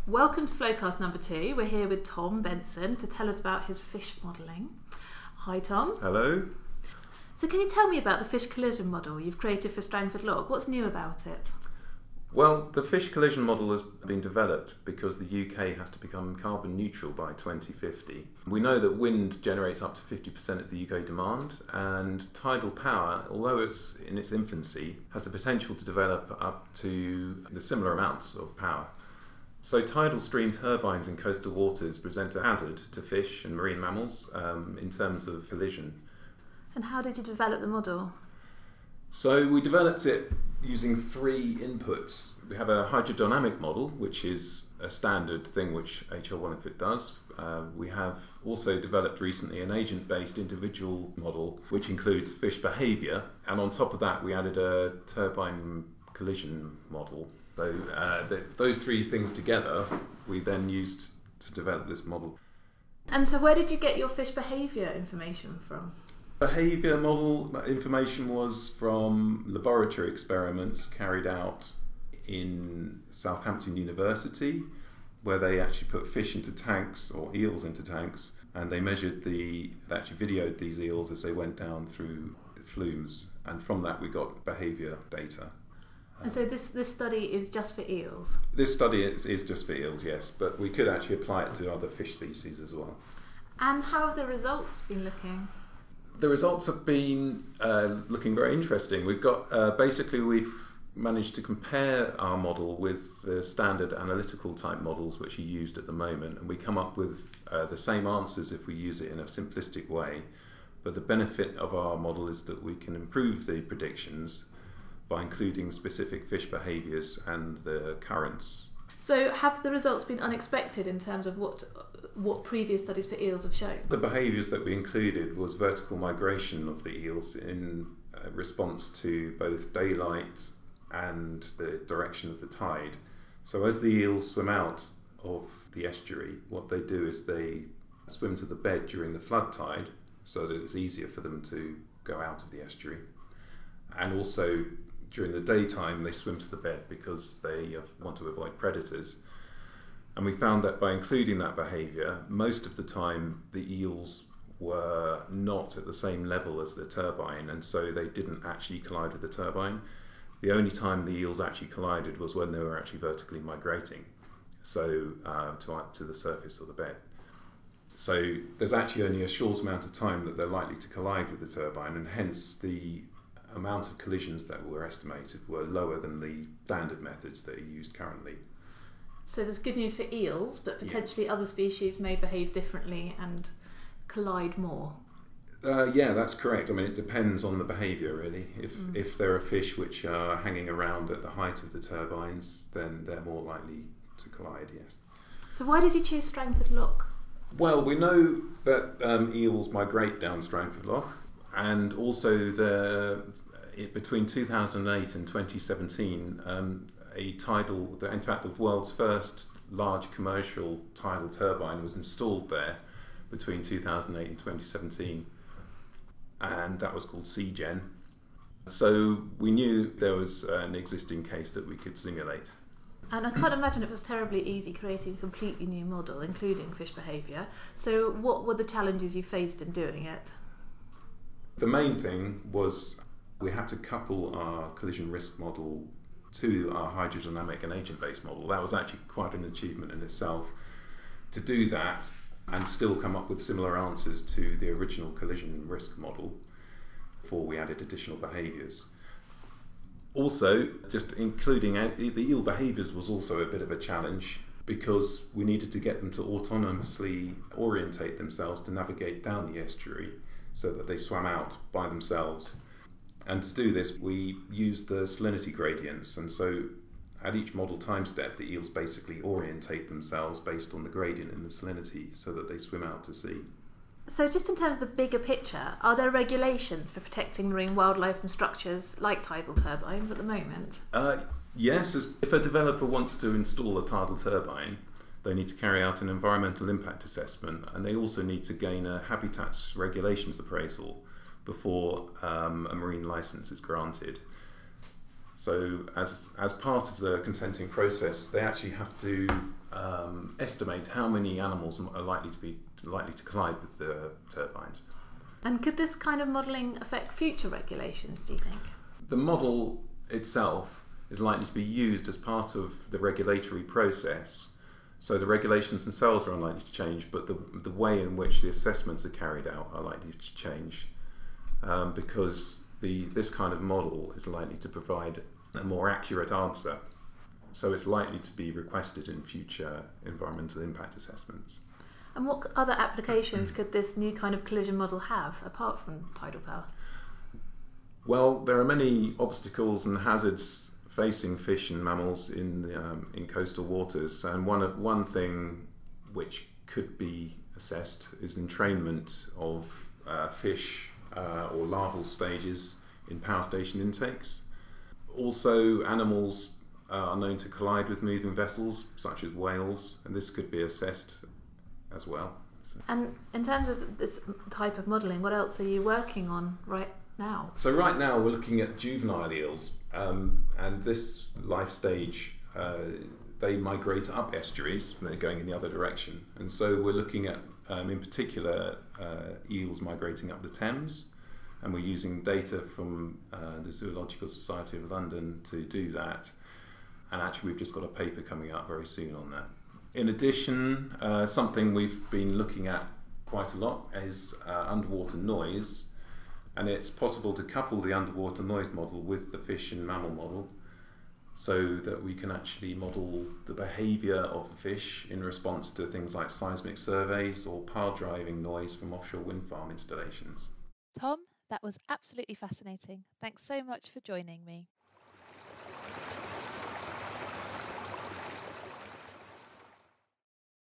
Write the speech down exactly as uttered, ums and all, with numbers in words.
Welcome to Flowcast number two. We're here with Tom Benson to tell us about his fish modelling. Hi Tom. Hello. So can you tell me about the fish collision model you've created for Strangford Lough? What's new about it? Well, the fish collision model has been developed because the U K has to become carbon neutral by twenty fifty. We know that wind generates up to fifty percent of the U K demand, and tidal power, although it's in its infancy, has the potential to develop up to the similar amounts of power. So tidal stream turbines in coastal waters present a hazard to fish and marine mammals um, in terms of collision. And how did you develop the model? So we developed it using three inputs. We have a hydrodynamic model, which is a standard thing which H L Wallingford does. Uh, we have also developed recently an agent-based individual model, which includes fish behaviour, and on top of that we added a turbine collision model. So uh, the, those three things together we then used to develop this model. And so where did you get your fish behaviour information from? Behaviour model information was from laboratory experiments carried out in Southampton University, where they actually put fish into tanks, or eels into tanks, and they measured the, they actually videoed these eels as they went down through flumes, and from that we got behaviour data. And so this, this study is just for eels? This study is, is just for eels, yes, but we could actually apply it to other fish species as well. And how have the results been looking? The results have been uh, looking very interesting. We've got, uh, basically we've managed to compare our model with the standard analytical type models which are used at the moment, and we come up with uh, the same answers if we use it in a simplistic way. But the benefit of our model is that we can improve the predictions by including specific fish behaviours and the currents. So have the results been unexpected in terms of what what previous studies for eels have shown? The behaviours that we included was vertical migration of the eels in uh, response to both daylight and the direction of the tide. So as the eels swim out of the estuary, what they do is they swim to the bed during the flood tide so that it's easier for them to go out of the estuary. And also during the daytime they swim to the bed because they want to avoid predators. And we found that by including that behaviour, most of the time the eels were not at the same level as the turbine, and so they didn't actually collide with the turbine. The only time the eels actually collided was when they were actually vertically migrating, so uh, to, to the surface of the bed. So there's actually only a short amount of time that they're likely to collide with the turbine, and hence the amount of collisions that were estimated were lower than the standard methods that are used currently. So there's good news for eels, but potentially yeah. other species may behave differently and collide more. Uh, yeah, that's correct. I mean, it depends on the behaviour, really. If mm. if there are fish which are hanging around at the height of the turbines, then they're more likely to collide, yes. So why did you choose Strangford Lough? Well, we know that um, eels migrate down Strangford Lough, and also the, it, between two thousand eight and twenty seventeen, um, a tidal, in fact the world's first large commercial tidal turbine was installed there between two thousand eight and twenty seventeen, and that was called SeaGen. So we knew there was an existing case that we could simulate. And I can't imagine it was terribly easy creating a completely new model, including fish behaviour. So what were the challenges you faced in doing it? The main thing was we had to couple our collision risk model to our hydrodynamic and agent-based model. That was actually quite an achievement in itself, to do that and still come up with similar answers to the original collision risk model before we added additional behaviours. Also, just including the eel behaviours was also a bit of a challenge, because we needed to get them to autonomously orientate themselves to navigate down the estuary so that they swam out by themselves. And to do this, we used the salinity gradients, and so at each model time step, the eels basically orientate themselves based on the gradient in the salinity so that they swim out to sea. So just in terms of the bigger picture, are there regulations for protecting marine wildlife from structures like tidal turbines at the moment? Uh, yes, as if a developer wants to install a tidal turbine, they need to carry out an environmental impact assessment, and they also need to gain a habitats regulations appraisal before um, a marine licence is granted. So as as part of the consenting process, they actually have to um, estimate how many animals are likely to be likely to collide with the turbines. And could this kind of modelling affect future regulations, do you think? The model itself is likely to be used as part of the regulatory process. So the regulations themselves are unlikely to change, but the, the way in which the assessments are carried out are likely to change, um, because the, this kind of model is likely to provide a more accurate answer. So it's likely to be requested in future environmental impact assessments. And what other applications could this new kind of collision model have, apart from tidal power? Well, there are many obstacles and hazards facing fish and mammals in um, in coastal waters, and one one thing which could be assessed is entrainment of uh, fish uh, or larval stages in power station intakes. Also, animals uh, are known to collide with moving vessels, such as whales, and this could be assessed as well. And in terms of this type of modelling, what else are you working on right now? So right now we're looking at juvenile eels, um, and this life stage, uh, they migrate up estuaries and they're going in the other direction. And so we're looking at, um, in particular, uh, eels migrating up the Thames, and we're using data from uh, the Zoological Society of London to do that. And actually we've just got a paper coming out very soon on that. In addition, uh, something we've been looking at quite a lot is uh, underwater noise. And it's possible to couple the underwater noise model with the fish and mammal model so that we can actually model the behaviour of the fish in response to things like seismic surveys or power driving noise from offshore wind farm installations. Tom, that was absolutely fascinating. Thanks so much for joining me.